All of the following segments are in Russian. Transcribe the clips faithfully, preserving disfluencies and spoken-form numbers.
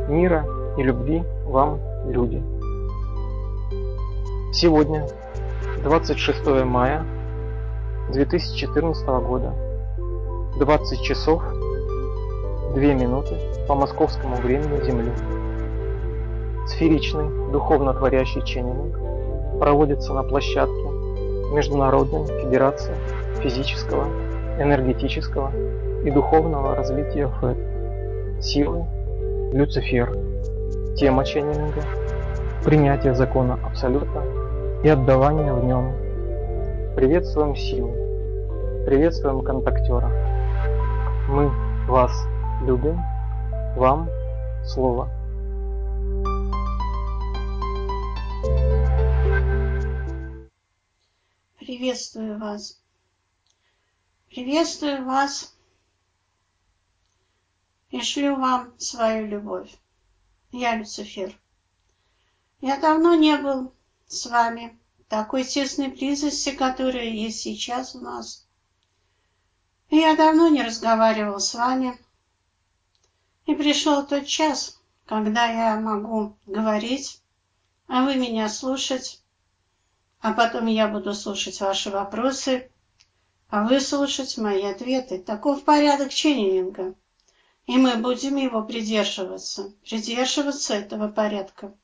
Мира и любви вам, люди. Сегодня, двадцать шестое мая две тысячи четырнадцатого года, двадцать часов две минуты по московскому времени Земли. Сферичный духовно-творящий ченнелинг проводится на площадке Международной Федерации Физического, Энергетического и Духовного Развития ФЭД. Силы Люцифер. Тема ченнелинга – принятие закона Абсолюта и отдавание в нем. Приветствуем силы, приветствуем контактера. Мы вас любим, вам слово. Приветствую вас. Приветствую вас и шлю вам свою любовь. Я Люцифер. Я давно не был с вами в такой тесной близости, которая есть сейчас у нас. И я давно не разговаривал с вами. И пришел тот час, когда я могу говорить, а вы меня слушать, а потом я буду слушать ваши вопросы, а вы слушать мои ответы. Таков порядок ченнелинга. И мы будем его придерживаться, придерживаться этого порядка.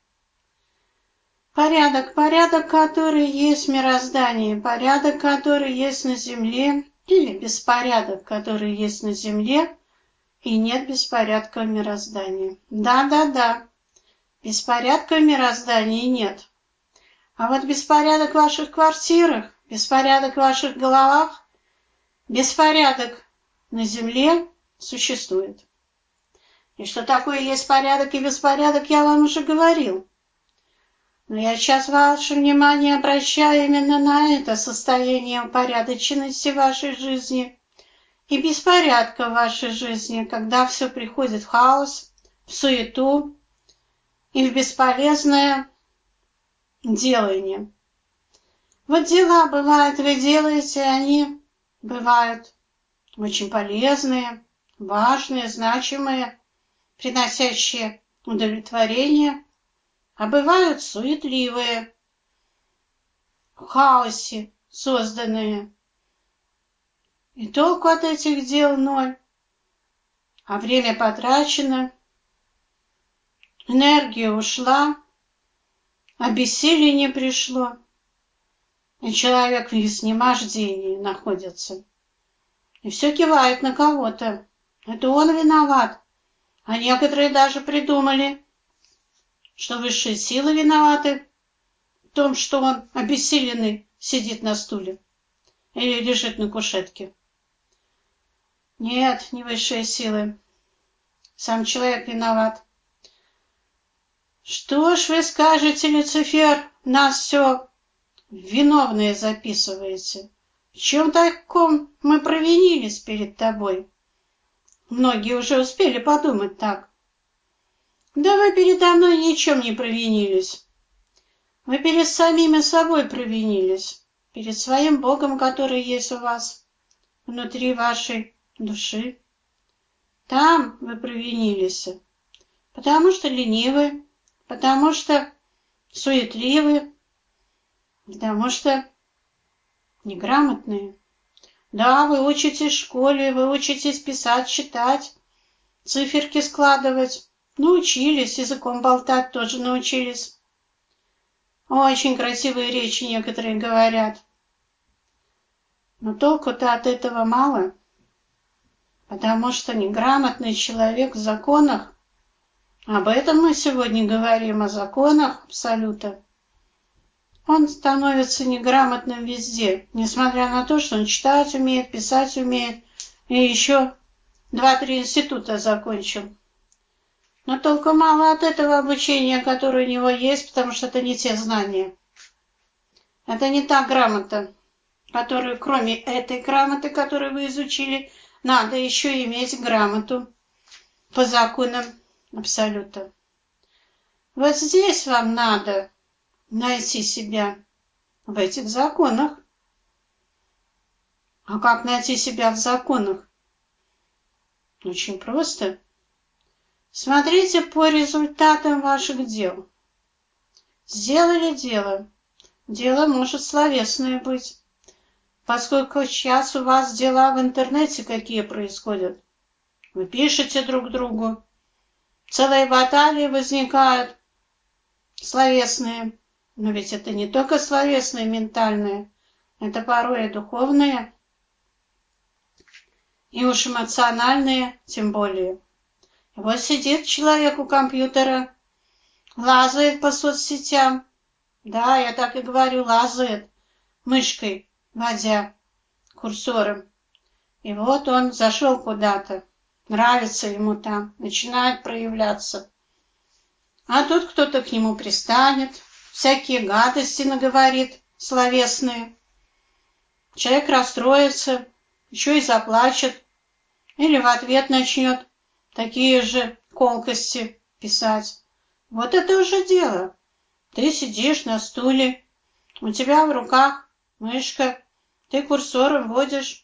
Порядок, порядок, который есть в мироздании, порядок, который есть на земле, или беспорядок, который есть на земле, и нет беспорядка в мироздании. Да, да, да, беспорядка в мироздании нет. А вот беспорядок в ваших квартирах, беспорядок в ваших головах, беспорядок на земле существует. И что такое есть порядок и беспорядок, я вам уже говорил. Но я сейчас ваше внимание обращаю именно на это состояние упорядоченности вашей жизни и беспорядка в вашей жизни, когда все приходит в хаос, в суету и в бесполезное делание. Вот дела бывают, вы делаете, они бывают очень полезные, важные, значимые, приносящие удовлетворение, а бывают суетливые, в хаосе созданные. И толку от этих дел ноль, а время потрачено, энергия ушла, а бессилие не пришло, и человек в изнемождении находится. И все кивает на кого-то. Это он виноват. А некоторые даже придумали, что высшие силы виноваты в том, что он обессиленный сидит на стуле или лежит на кушетке. Нет, не высшие силы. Сам человек виноват. Что ж вы скажете, Люцифер, нас все виновные записываете? В чем таком мы провинились перед тобой? Многие уже успели подумать так. Да вы передо мной ничем не провинились. Вы перед самими собой провинились, перед своим Богом, который есть у вас, внутри вашей души. Там вы провинились, потому что ленивы, потому что суетливы, потому что неграмотные. Да, вы учитесь в школе, вы учитесь писать, читать, циферки складывать. Научились, языком болтать тоже научились. Очень красивые речи некоторые говорят. Но толку-то от этого мало, потому что неграмотный человек в законах, об этом мы сегодня говорим, о законах Абсолюта, он становится неграмотным везде, несмотря на то, что он читать умеет, писать умеет, и еще два-три института закончил. Но толку мало от этого обучения, которое у него есть, потому что это не те знания. Это не та грамота, которую, кроме этой грамоты, которую вы изучили, надо еще иметь грамоту по законам Абсолюта. Вот здесь вам надо найти себя в этих законах. А как найти себя в законах? Очень просто. Смотрите по результатам ваших дел. Сделали дело. Дело может словесное быть, поскольку сейчас у вас дела в интернете какие происходят. Вы пишете друг другу, целые баталии возникают, словесные. Но ведь это не только словесные, ментальные, это порой и духовные, и уж эмоциональные тем более. И вот сидит человек у компьютера, лазает по соцсетям. Да, я так и говорю, лазает мышкой, водя курсором. И вот он зашел куда-то, нравится ему там, начинает проявляться. А тут кто-то к нему пристанет, всякие гадости наговорит, словесные. Человек расстроится, еще и заплачет, или в ответ начнет такие же колкости писать. Вот это уже дело. Ты сидишь на стуле, у тебя в руках мышка, ты курсором вводишь,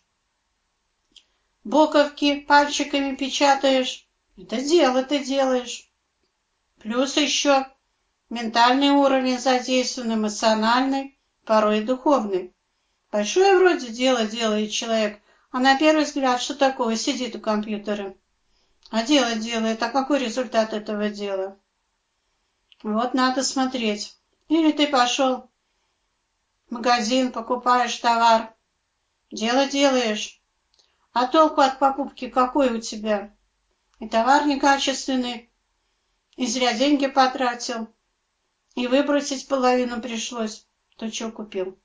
буковки пальчиками печатаешь. Это дело ты делаешь. Плюс еще ментальный уровень задействован, эмоциональный, порой и духовный. Большое вроде дело делает человек, а на первый взгляд что такого, сидит у компьютера. А дело делает, а какой результат этого дела? Вот надо смотреть. Или ты пошел в магазин, покупаешь товар, дело делаешь, а толку от покупки какой у тебя? И товар некачественный, и зря деньги потратил, и выбросить половину пришлось, то, что купил.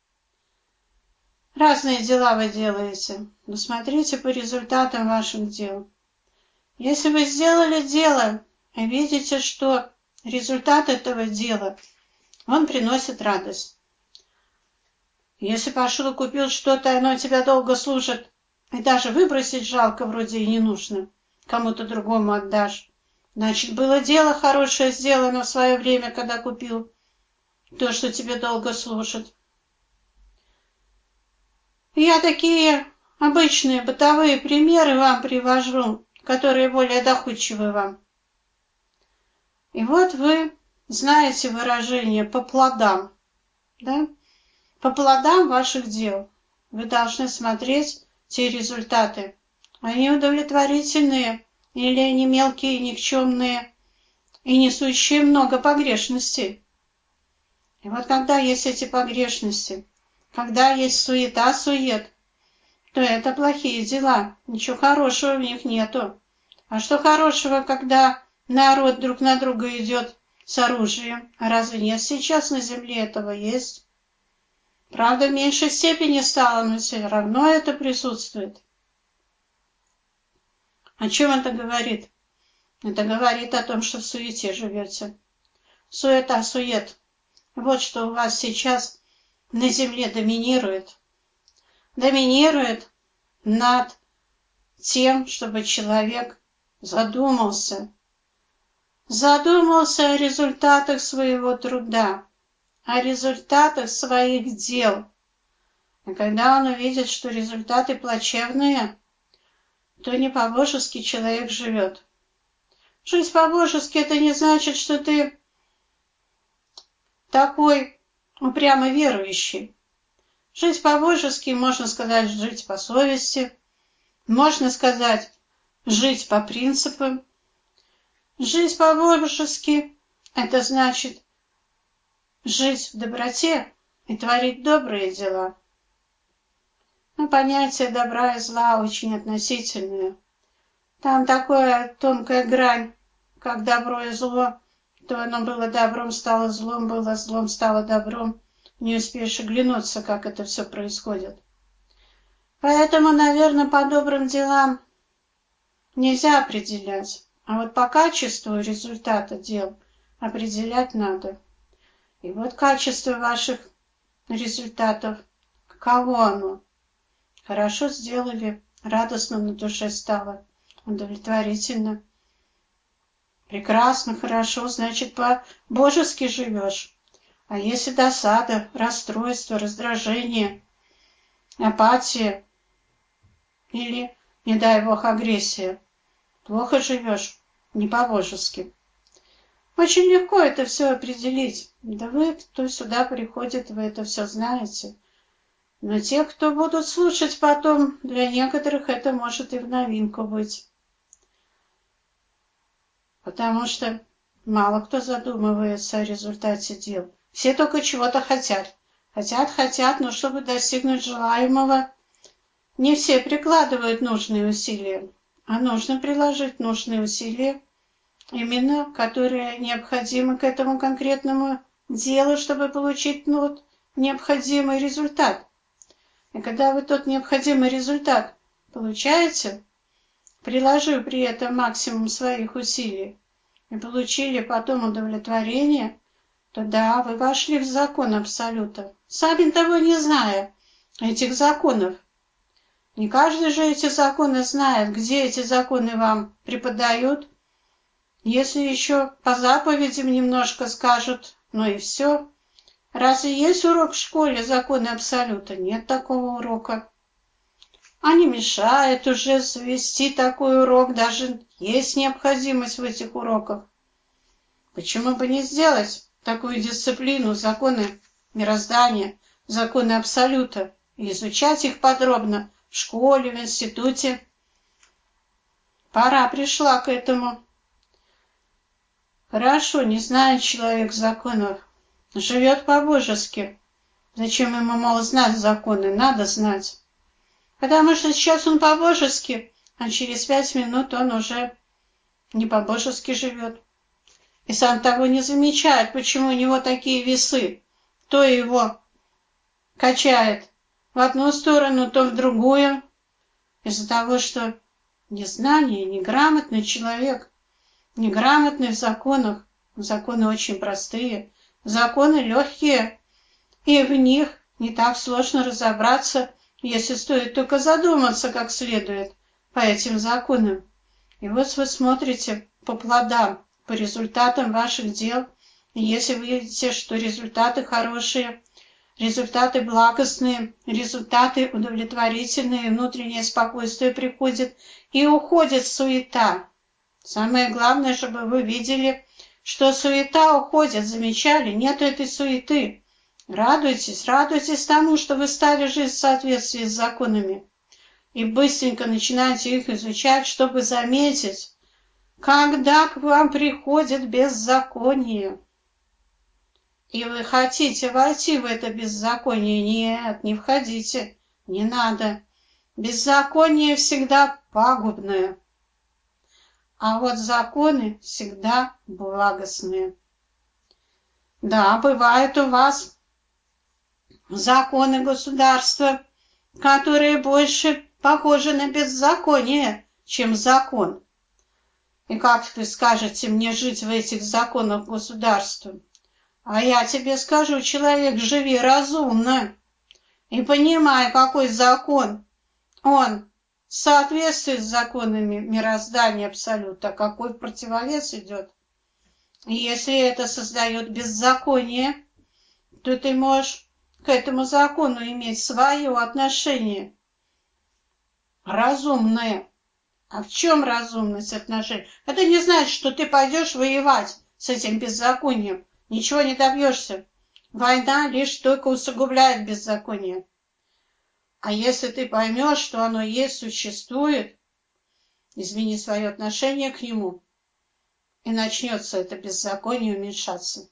Разные дела вы делаете, но смотрите по результатам ваших дел. Если вы сделали дело и видите, что результат этого дела, он приносит радость. Если пошел и купил что-то, оно тебя долго служит, и даже выбросить жалко вроде и не нужно, кому-то другому отдашь. Значит, было дело хорошее сделано в свое время, когда купил то, что тебе долго служит. Я такие обычные бытовые примеры вам привожу, которые более доходчивы вам. И вот вы знаете выражение «по плодам», да? По плодам ваших дел вы должны смотреть те результаты. Они удовлетворительные или они мелкие, никчемные и несущие много погрешностей. И вот когда есть эти погрешности, когда есть суета-сует, то это плохие дела, ничего хорошего в них нету. А что хорошего, когда народ друг на друга идет с оружием? А разве нет сейчас на земле этого есть? Правда, в меньшей степени стало, но все равно это присутствует. О чем это говорит? Это говорит о том, что в суете живете. Суета-сует. Вот что у вас сейчас на земле доминирует. Доминирует над тем, чтобы человек задумался. Задумался о результатах своего труда, о результатах своих дел. И когда он увидит, что результаты плачевные, то не по-божески человек живет. Жить по-божески — это не значит, что ты такой упрямо верующий. Жить по-божески, можно сказать, жить по совести, можно сказать, жить по принципам. Жить по-божески — это значит жить в доброте и творить добрые дела. Но понятие добра и зла очень относительное. Там такая тонкая грань, как добро и зло. То оно было добром, стало злом, было злом, стало добром. Не успеешь оглянуться, как это все происходит. Поэтому, наверное, по добрым делам нельзя определять. А вот по качеству результата дел определять надо. И вот качество ваших результатов, каково оно? Хорошо сделали, радостно на душе стало, удовлетворительно. Прекрасно, хорошо, значит, по-божески живешь. А если досада, расстройство, раздражение, апатия или, не дай бог, агрессия, плохо живешь, не по-божески. Очень легко это все определить. Да вы, кто сюда приходит, вы это все знаете. Но те, кто будут слушать потом, для некоторых это может и в новинку быть. Потому что мало кто задумывается о результате дел. Все только чего-то хотят. Хотят, хотят, но чтобы достигнуть желаемого, не все прикладывают нужные усилия. А нужно приложить нужные усилия, именно которые необходимы к этому конкретному делу, чтобы получить ну, вот, необходимый результат. И когда вы тот необходимый результат получаете, приложив при этом максимум своих усилий, и получили потом удовлетворение, то да, вы вошли в закон абсолюта, сами того не зная этих законов. Не каждый же эти законы знает, где эти законы вам преподают. Если еще по заповедям немножко скажут, ну и все. Разве есть урок в школе законы абсолюта? Нет такого урока. А не мешает уже завести такой урок, даже есть необходимость в этих уроках. Почему бы не сделать такую дисциплину, законы мироздания, законы абсолюта, и изучать их подробно в школе, в институте? Пора пришла к этому. Хорошо, не знает человек законов, живет по-божески. Зачем ему, мол, знать законы? Надо знать. Потому что сейчас он по-божески, а через пять минут он уже не по-божески живет. И сам того не замечает, почему у него такие весы. То его качает в одну сторону, то в другую. Из-за того, что незнание, неграмотный человек, неграмотный в законах. Законы очень простые, законы легкие, и в них не так сложно разобраться, если стоит только задуматься как следует по этим законам. И вот вы смотрите по плодам, по результатам ваших дел, и если вы видите, что результаты хорошие, результаты благостные, результаты удовлетворительные, внутреннее спокойствие приходит и уходит суета. Самое главное, чтобы вы видели, что суета уходит, замечали, нет этой суеты. Радуйтесь, радуйтесь тому, что вы стали жить в соответствии с законами. И быстренько начинайте их изучать, чтобы заметить, когда к вам приходит беззаконие. И вы хотите войти в это беззаконие? Нет, не входите, не надо. Беззаконие всегда пагубное. А вот законы всегда благостные. Да, бывают у вас законы государства, которые больше похожи на беззаконие, чем закон. И как вы скажете мне жить в этих законах государства? А я тебе скажу, человек, живи разумно и понимай, какой закон. Он соответствует с законами мироздания абсолюта, какой противовес идет. И если это создает беззаконие, то ты можешь к этому закону иметь свое отношение. Разумное. А в чем разумность отношений? Это не значит, что ты пойдешь воевать с этим беззаконием. Ничего не добьешься. Война лишь только усугубляет беззаконие. А если ты поймешь, что оно есть, существует, измени свое отношение к нему, и начнется это беззаконие уменьшаться.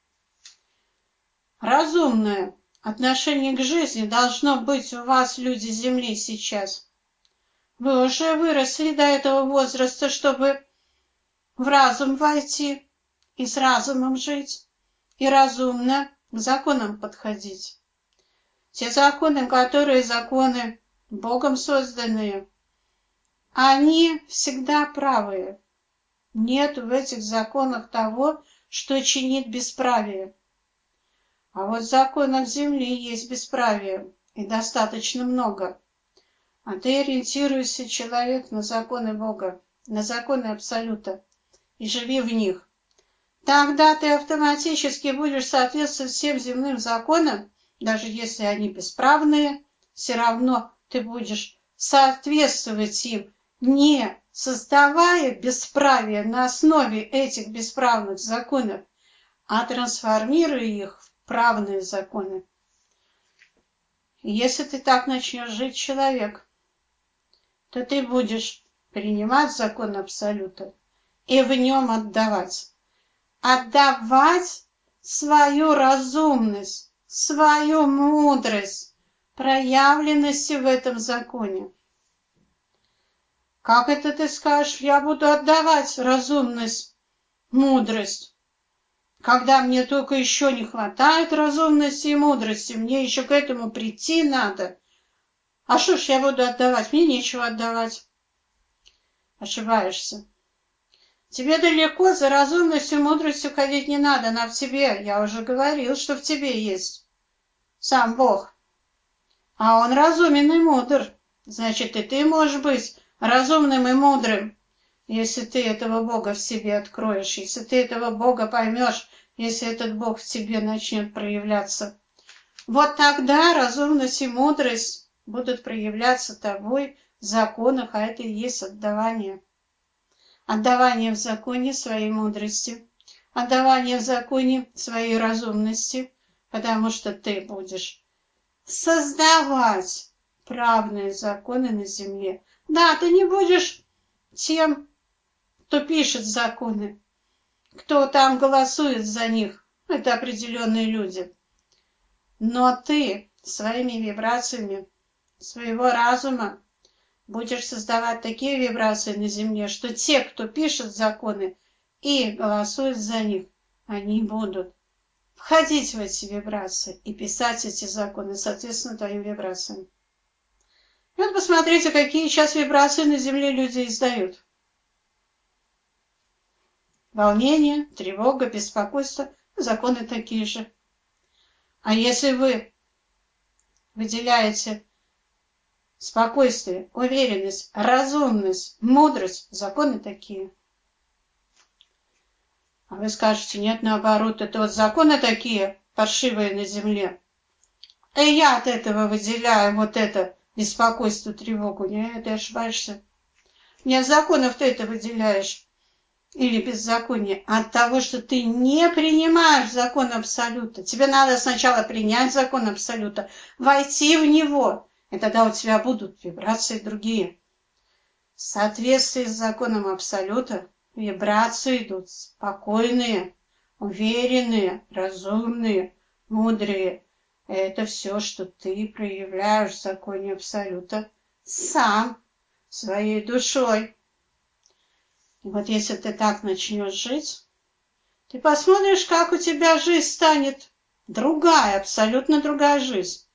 Разумное отношение к жизни должно быть у вас, люди Земли, сейчас. Вы уже выросли до этого возраста, чтобы в разум войти и с разумом жить, и разумно к законам подходить. Те законы, которые законы Богом созданные, они всегда правые. Нет в этих законах того, что чинит бесправие. А вот в законах Земли есть бесправие, и достаточно много. А ты ориентируйся, человек, на законы Бога, на законы Абсолюта, и живи в них. Тогда ты автоматически будешь соответствовать всем земным законам, даже если они бесправные, все равно ты будешь соответствовать им не создавая бесправие на основе этих бесправных законов, а трансформируя их в правные законы. И если ты так начнешь жить, человек, то ты будешь принимать закон Абсолюта и в нем отдавать. Отдавать свою разумность, свою мудрость, проявленность в этом законе. Как это ты скажешь? Я буду отдавать разумность, мудрость, когда мне только еще не хватает разумности и мудрости, мне еще к этому прийти надо. А что ж я буду отдавать? Мне нечего отдавать. Ошибаешься. Тебе далеко за разумностью и мудростью ходить не надо, она в тебе. Я уже говорил, что в тебе есть сам Бог. А он разумен и мудр. Значит, и ты можешь быть разумным и мудрым, если ты этого Бога в себе откроешь, если ты этого Бога поймешь, если этот Бог в тебе начнет проявляться. Вот тогда разумность и мудрость будут проявляться тобой в законах, а это и есть отдавание. Отдавание в законе своей мудрости, отдавание в законе своей разумности, потому что ты будешь создавать правные законы на земле. Да, ты не будешь тем, кто пишет законы, кто там голосует за них, это определенные люди. Но ты своими вибрациями своего разума будешь создавать такие вибрации на земле, что те, кто пишет законы и голосует за них, они будут входить в эти вибрации и писать эти законы, соответственно, твоим вибрациям. И вот посмотрите, какие сейчас вибрации на земле люди издают. Волнение, тревога, беспокойство, законы такие же. А если вы выделяете спокойствие, уверенность, разумность, мудрость, законы такие. А вы скажете, нет, наоборот, это вот законы такие паршивые на земле. И я от этого выделяю вот это беспокойство, тревогу. Нет, ты ошибаешься. Не от законов ты это выделяешь. Или беззаконие. А от того, что ты не принимаешь закон Абсолюта. Тебе надо сначала принять закон Абсолюта, войти в него. И тогда у тебя будут вибрации другие. В соответствии с законом Абсолюта вибрации идут спокойные, уверенные, разумные, мудрые. Это все, что ты проявляешь в законе Абсолюта сам, своей душой. И вот если ты так начнешь жить, ты посмотришь, как у тебя жизнь станет другая, абсолютно другая жизнь.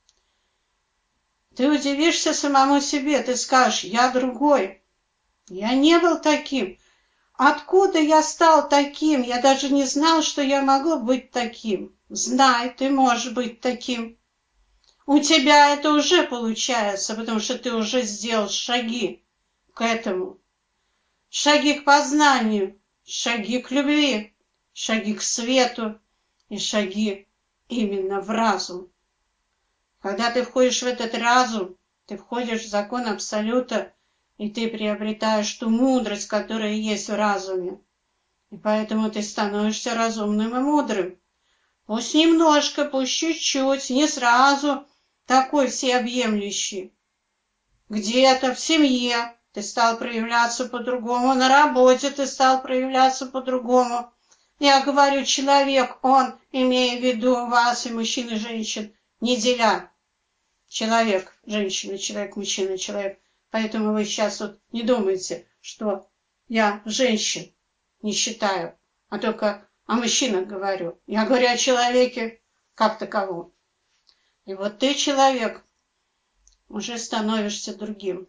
Ты удивишься самому себе, ты скажешь, я другой, я не был таким. Откуда я стал таким? Я даже не знал, что я могу быть таким. Знай, ты можешь быть таким. У тебя это уже получается, потому что ты уже сделал шаги к этому. Шаги к познанию, шаги к любви, шаги к свету и шаги именно в разум. Когда ты входишь в этот разум, ты входишь в закон Абсолюта, и ты приобретаешь ту мудрость, которая есть в разуме. И поэтому ты становишься разумным и мудрым. Пусть немножко, пусть чуть-чуть, не сразу такой всеобъемлющий. Где-то в семье ты стал проявляться по-другому, на работе ты стал проявляться по-другому. Я говорю, человек, он, имея в виду вас и мужчин и женщин, не деля. Человек, женщина, человек, мужчина, человек. Поэтому вы сейчас вот не думайте, что я женщин не считаю, а только о мужчинах говорю. Я говорю о человеке как таковом. И вот ты, человек, уже становишься другим.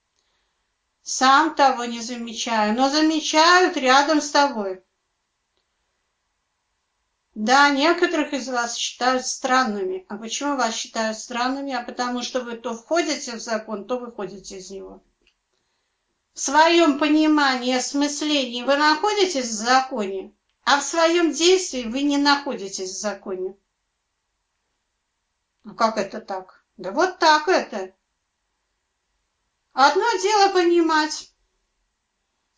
Сам того не замечаю, но замечают рядом с тобой. Да, некоторых из вас считают странными. А почему вас считают странными? А потому что вы то входите в закон, то выходите из него. В своем понимании, осмыслении вы находитесь в законе, а в своем действии вы не находитесь в законе. Ну как это так? Да вот так это. Одно дело понимать,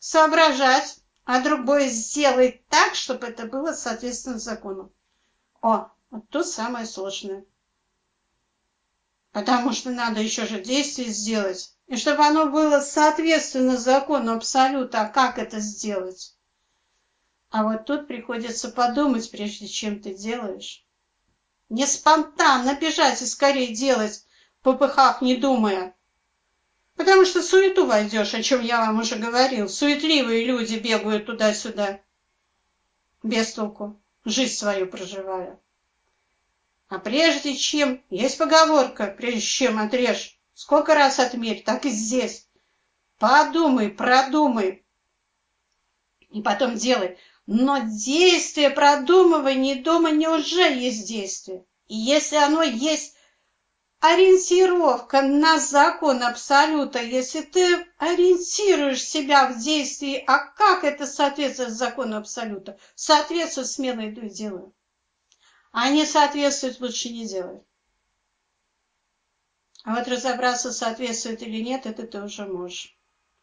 соображать, а другое сделать так, чтобы это было соответственно закону. О, вот тут самое сложное. Потому что надо еще же действие сделать. И чтобы оно было соответственно закону абсолюта, а как это сделать? А вот тут приходится подумать, прежде чем ты делаешь. Не спонтанно бежать и скорее делать, попыхав, не думая. Потому что в суету войдешь, о чем я вам уже говорил. Суетливые люди бегают туда-сюда, без толку, жизнь свою проживая. А прежде чем, есть поговорка, прежде чем отрежь, сколько раз отмерь, так и здесь. Подумай, продумай, и потом делай. Но действие продумывания дома не уже есть действие. И если оно есть ориентировка на закон абсолюта, если ты ориентируешь себя в действии, а как это соответствует закону абсолюта? Соответствует, смело иду и делаю. А не соответствует, лучше не делай. А вот разобраться, соответствует или нет, это ты уже можешь.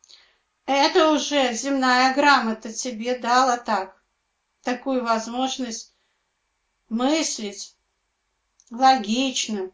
Это уже земная грамота тебе дала так, такую возможность мыслить логично,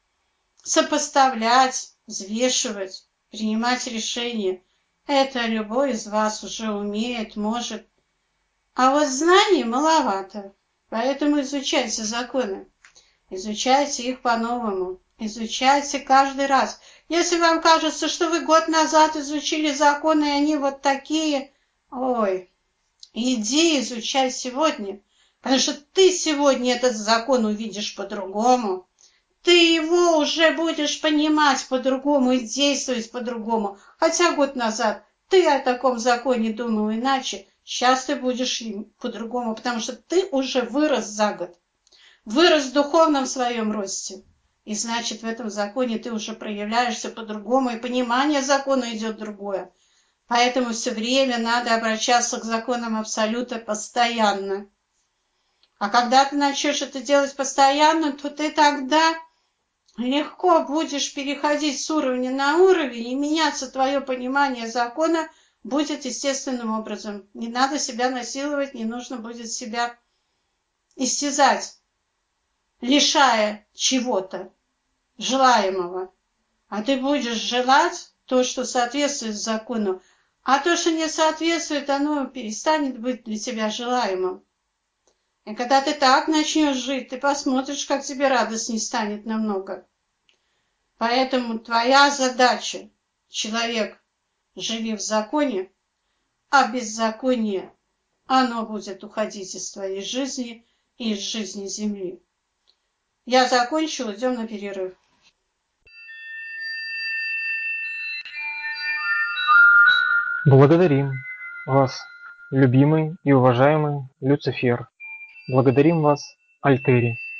сопоставлять, взвешивать, принимать решения. Это любой из вас уже умеет, может. А вот знаний маловато, поэтому изучайте законы. Изучайте их по-новому. Изучайте каждый раз. Если вам кажется, что вы год назад изучили законы, и они вот такие, ой, иди изучай сегодня. Потому что ты сегодня этот закон увидишь по-другому. Ты его уже будешь понимать по-другому и действовать по-другому. Хотя год назад ты о таком законе думал иначе, сейчас ты будешь им по-другому, потому что ты уже вырос за год. Вырос в духовном своем росте. И значит, в этом законе ты уже проявляешься по-другому, и понимание закона идет другое. Поэтому все время надо обращаться к законам абсолюта постоянно. А когда ты начнешь это делать постоянно, то ты тогда легко будешь переходить с уровня на уровень, и меняться твое понимание закона будет естественным образом. Не надо себя насиловать, не нужно будет себя истязать, лишая чего-то желаемого. А ты будешь желать то, что соответствует закону, а то, что не соответствует, оно перестанет быть для тебя желаемым. И когда ты так начнешь жить, ты посмотришь, как тебе радостней станет намного. Поэтому твоя задача, человек, живи в законе, а беззаконие, оно будет уходить из твоей жизни и из жизни земли. Я закончила, идем на перерыв. Благодарим вас, любимый и уважаемый Люцифер. Благодарим вас, Альтери.